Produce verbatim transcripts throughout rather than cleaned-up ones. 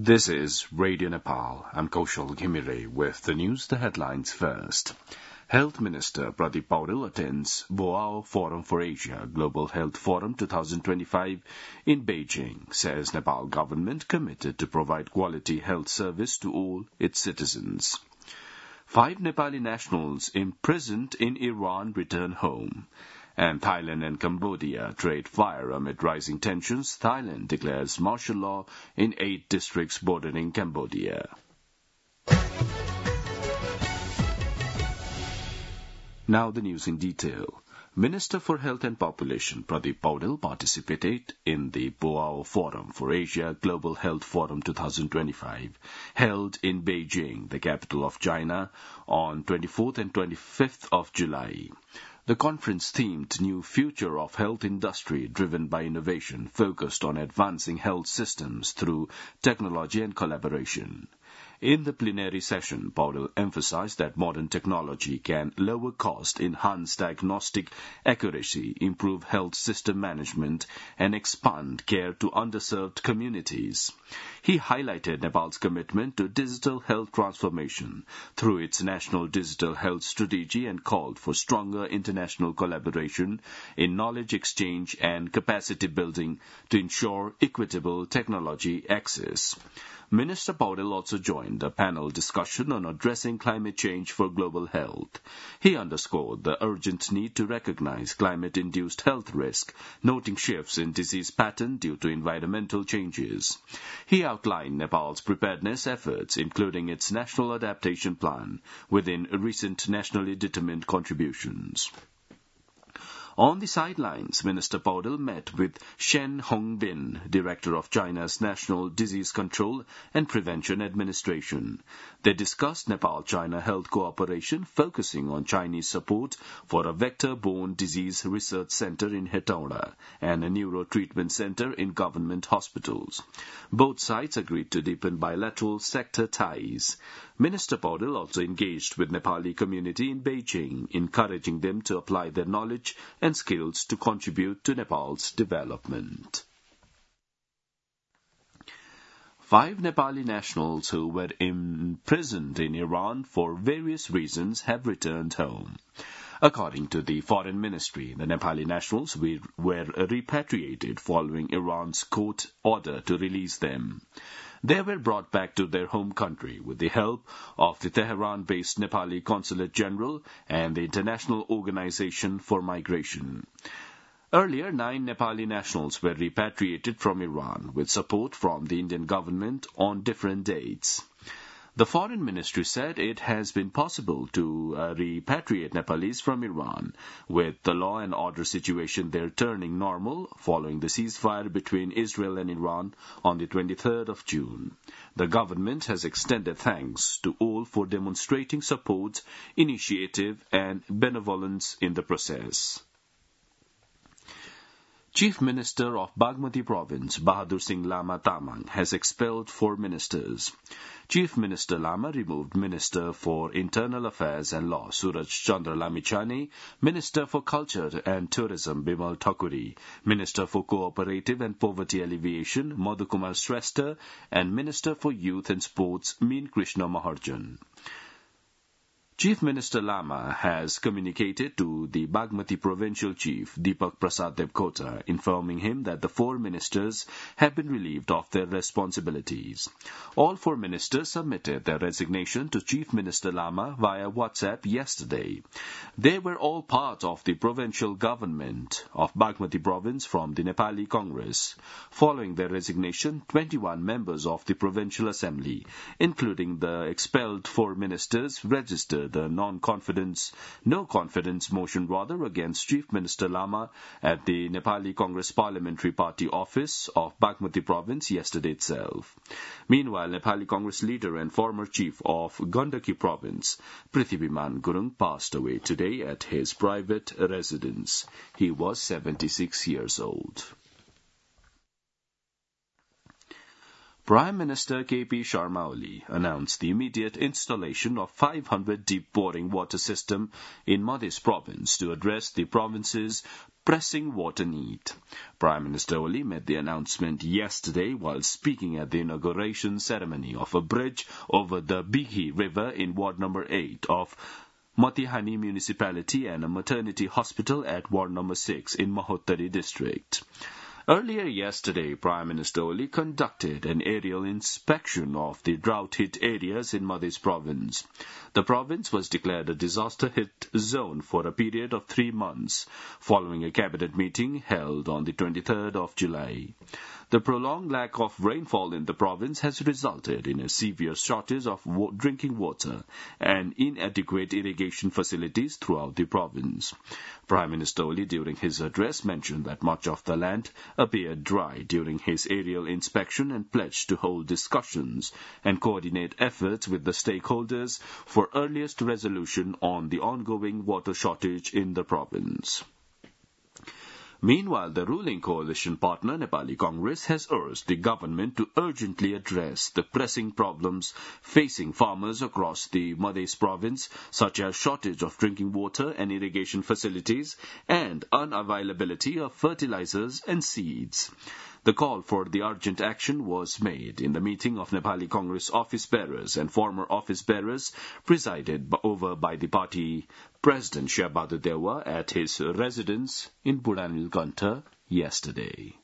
This is Radio Nepal. I'm Kaushal Ghimire with the news, the headlines first. Health Minister Pradeep Paudel attends Boao Forum for Asia Global Health Forum twenty twenty-five in Beijing, says Nepal government committed to provide quality health service to all its citizens. Five Nepali nationals imprisoned in Iran return home. And Thailand and Cambodia trade fire amid rising tensions. Thailand declares martial law in eight districts bordering Cambodia. Now the news in detail. Minister for Health and Population Pradeep Paudel participated in the Boao Forum for Asia Global Health Forum twenty twenty-five, held in Beijing, the capital of China, on twenty-fourth and twenty-fifth of July. The conference themed New Future of Health Industry driven by innovation focused on advancing health systems through technology and collaboration. In the plenary session, Paudel emphasized that modern technology can lower cost, enhance diagnostic accuracy, improve health system management, and expand care to underserved communities. He highlighted Nepal's commitment to digital health transformation through its national digital health strategy and called for stronger international collaboration in knowledge exchange and capacity building to ensure equitable technology access. Minister Paudel also joined a panel discussion on addressing climate change for global health. He underscored the urgent need to recognize climate-induced health risk, noting shifts in disease pattern due to environmental changes. He outlined Nepal's preparedness efforts, including its National Adaptation Plan, within recent nationally determined contributions. On the sidelines, Minister Paudel met with Shen Hongbin, Director of China's National Disease Control and Prevention Administration. They discussed Nepal-China health cooperation, focusing on Chinese support for a vector-borne disease research center in Hetauda and a neuro-treatment center in government hospitals. Both sides agreed to deepen bilateral sector ties. Minister Paudel also engaged with Nepali community in Beijing, encouraging them to apply their knowledge and skills to contribute to Nepal's development. Five Nepali nationals who were imprisoned in Iran for various reasons have returned home. According to the Foreign Ministry, the Nepali nationals were, were repatriated following Iran's court order to release them. They were brought back to their home country with the help of the Tehran-based Nepali Consulate General and the International Organization for Migration. Earlier, nine Nepali nationals were repatriated from Iran with support from the Indian government on different dates. The Foreign Ministry said it has been possible to uh, repatriate Nepalese from Iran, with the law and order situation there turning normal following the ceasefire between Israel and Iran on the twenty-third of June. The government has extended thanks to all for demonstrating support, initiative, and benevolence in the process. Chief Minister of Bagmati Province, Bahadur Singh Lama Tamang, has expelled four ministers. Chief Minister Lama removed Minister for Internal Affairs and Law, Suraj Chandra Lamichhane, Minister for Culture and Tourism, Bimal Thakuri, Minister for Cooperative and Poverty Alleviation, Madhukumar Shrestha, and Minister for Youth and Sports, Meen Krishna Maharjan. Chief Minister Lama has communicated to the Bagmati Provincial Chief, Deepak Prasad Devkota, informing him that the four ministers have been relieved of their responsibilities. All four ministers submitted their resignation to Chief Minister Lama via WhatsApp yesterday. They were all part of the provincial government of Bagmati Province from the Nepali Congress. Following their resignation, twenty-one members of the Provincial Assembly, including the expelled four ministers, registered the non-confidence, no-confidence motion rather against Chief Minister Lama at the Nepali Congress Parliamentary Party office of Bagmati Province yesterday itself. Meanwhile, Nepali Congress leader and former chief of Gandaki Province, Prithibiman Gurung, passed away today at his private residence. He was seventy-six years old. Prime Minister K P Sharma Oli announced the immediate installation of five hundred deep boring water system in Madhya province to address the province's pressing water need. Prime Minister Oli made the announcement yesterday while speaking at the inauguration ceremony of a bridge over the Bighi River in Ward number eight of Matihani Municipality and a maternity hospital at Ward number six in Mahottari district. Earlier yesterday, Prime Minister Oli conducted an aerial inspection of the drought-hit areas in Madhya province. The province was declared a disaster-hit zone for a period of three months, following a cabinet meeting held on the twenty-third of July. The prolonged lack of rainfall in the province has resulted in a severe shortage of wa- drinking water and inadequate irrigation facilities throughout the province. Prime Minister Oli, during his address, mentioned that much of the land appeared dry during his aerial inspection and pledged to hold discussions and coordinate efforts with the stakeholders for earliest resolution on the ongoing water shortage in the province. Meanwhile, the ruling coalition partner Nepali Congress has urged the government to urgently address the pressing problems facing farmers across the Madhya province, such as shortage of drinking water and irrigation facilities and unavailability of fertilizers and seeds. The call for the urgent action was made in the meeting of Nepali Congress office bearers and former office bearers presided over by the party President Shyam Dewa at his residence in Budanilkantha yesterday.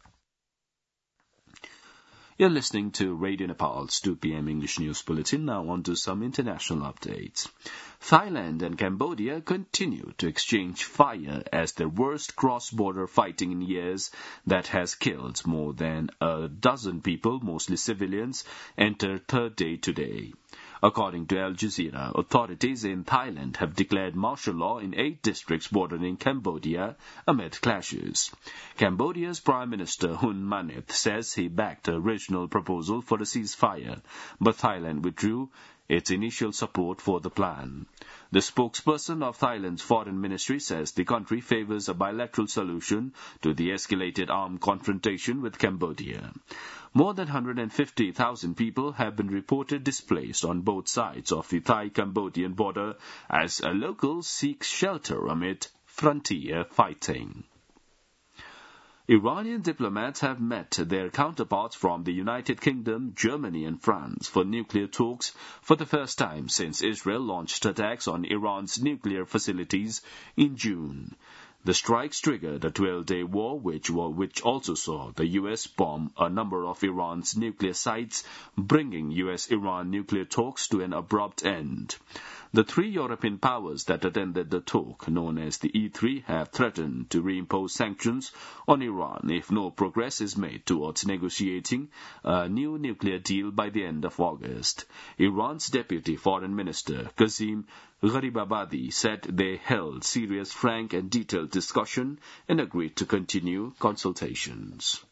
You're listening to Radio Nepal's two p.m. English News Bulletin. Now on to some international updates. Thailand and Cambodia continue to exchange fire as the worst cross-border fighting in years that has killed more than a dozen people, mostly civilians, enter third day today. According to Al Jazeera, authorities in Thailand have declared martial law in eight districts bordering Cambodia amid clashes. Cambodia's Prime Minister Hun Manet says he backed a regional proposal for a ceasefire, but Thailand withdrew its initial support for the plan. The spokesperson of Thailand's foreign ministry says the country favors a bilateral solution to the escalated armed confrontation with Cambodia. More than one hundred fifty thousand people have been reported displaced on both sides of the Thai-Cambodian border as locals seek shelter amid frontier fighting. Iranian diplomats have met their counterparts from the United Kingdom, Germany and France for nuclear talks for the first time since Israel launched attacks on Iran's nuclear facilities in June. The strikes triggered a twelve-day war, which, which also saw the U S bomb a number of Iran's nuclear sites, bringing U S Iran nuclear talks to an abrupt end. The three European powers that attended the talk, known as the E three, have threatened to reimpose sanctions on Iran if no progress is made towards negotiating a new nuclear deal by the end of August. Iran's Deputy Foreign Minister, Kazim Gharibabadi, said they held serious, frank and detailed discussion and agreed to continue consultations.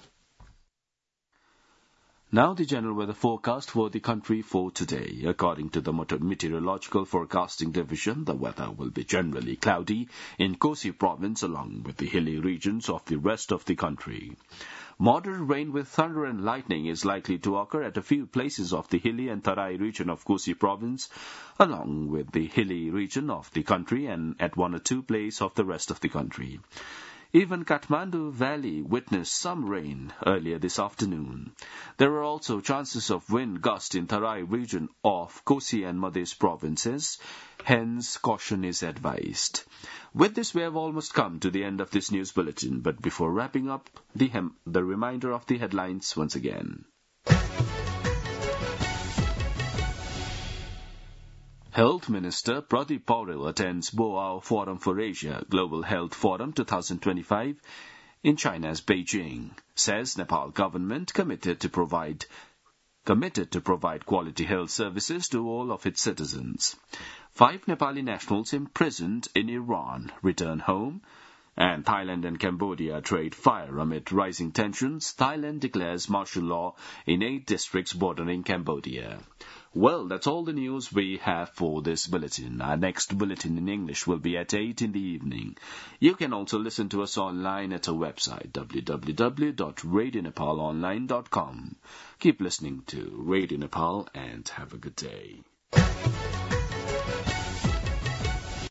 Now the general weather forecast for the country for today. According to the Meteorological Forecasting Division, the weather will be generally cloudy in Kosi province along with the hilly regions of the rest of the country. Moderate rain with thunder and lightning is likely to occur at a few places of the hilly and Tarai region of Kosi province, along with the hilly region of the country and at one or two places of the rest of the country. Even Kathmandu Valley witnessed some rain earlier this afternoon. There are also chances of wind gust in Tarai region of Kosi and Madhya provinces, hence caution is advised. With this, we have almost come to the end of this news bulletin, but before wrapping up, the, hem- the reminder of the headlines once again. Health Minister Pradeep Paudel attends Boao Forum for Asia Global Health Forum twenty twenty-five in China's Beijing, says Nepal government committed to provide committed to provide quality health services to all of its citizens. Five Nepali nationals imprisoned in Iran return home. And Thailand and Cambodia trade fire amid rising tensions. Thailand declares martial law in eight districts bordering Cambodia. Well, that's all the news we have for this bulletin. Our next bulletin in English will be at eight in the evening. You can also listen to us online at our website, w w w dot radio nepal online dot com. Keep listening to Radio Nepal and have a good day.